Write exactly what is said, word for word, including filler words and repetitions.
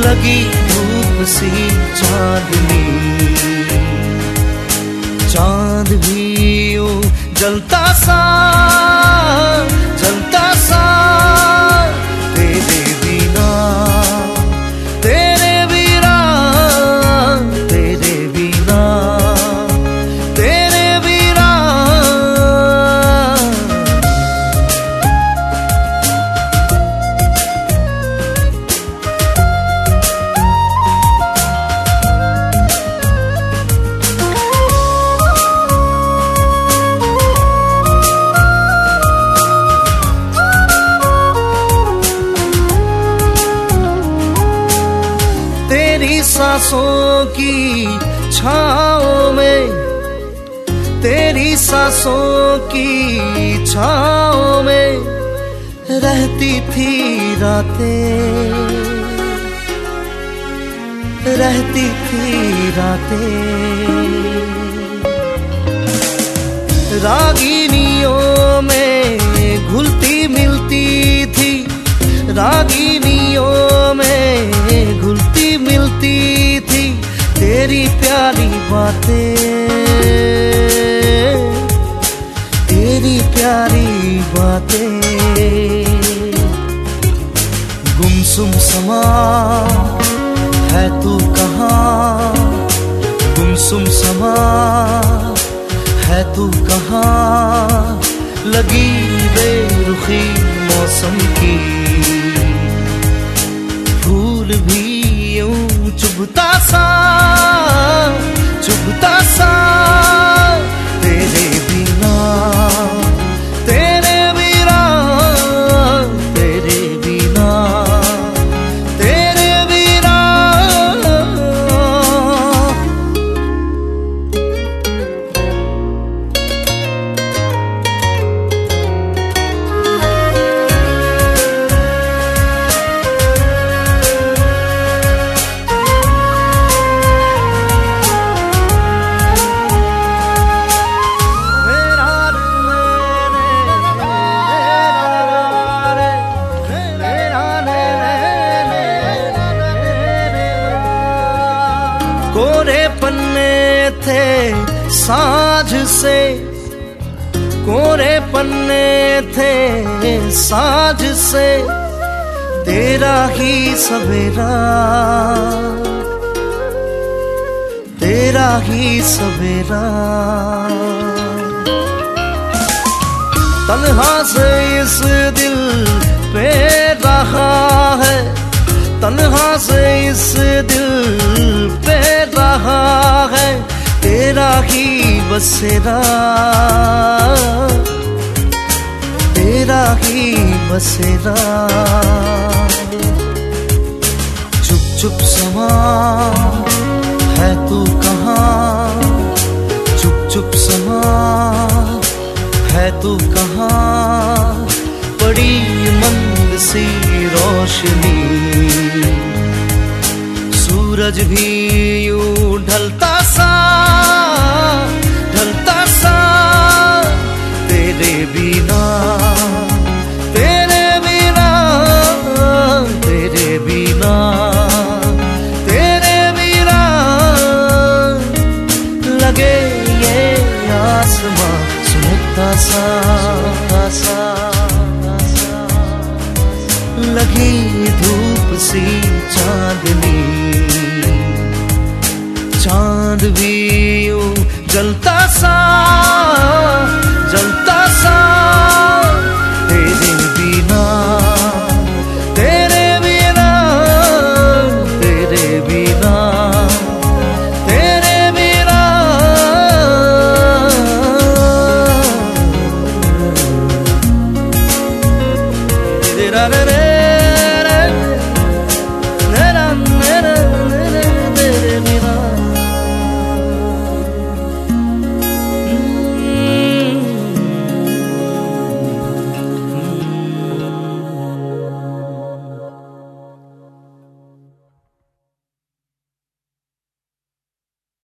लगी धूप सी चांदनी, चांद भी यूं जलता सा जलता सा तेरे बिना, तेरे बिना, तेरे बिना, तेरे बिना। तेरी सांसों की छाँव में, तेरी सांसों की छाँव में रहती थी रातें, रहती थी रातें। रागिनियों में घुलती मिलती थी, रागिनियों में घुलती मिलती थी तेरी प्यारी बातें, तेरी प्यारी बातें। गुमसुम समा है तू कहाँ, गुमसुम समा है तू कहाँ, लगी बेरुखी मौसम की, फूल भी यूं चुभता सा चुभता सा तेरे बिना, तेरे बिना, तेरे बिना, तेरे बिना। कोरे पन्ने थे साँझ से, कोरे पन्ने थे साँझ से, तेरा ही सवेरा, तेरा ही सवेरा। तन्हा से इस दिल पे रहा है, तन्हा से इस दिल पे रहा है तेरा ही बसेरा, तेरा ही बसेरा। चुप चुप समा है तू कहाँ, चुप चुप समा है तू कहाँ, बड़ी मंद सी रोशनी, सूरज भी यूं ढलता सा ढलता सा तेरे बिना, तेरे बिना, तेरे बिना, तेरे बिना। लगे ये आसमां सुनहरा सा सा, लगी धूप सी चांदनी, चांद भी यूं जलता सा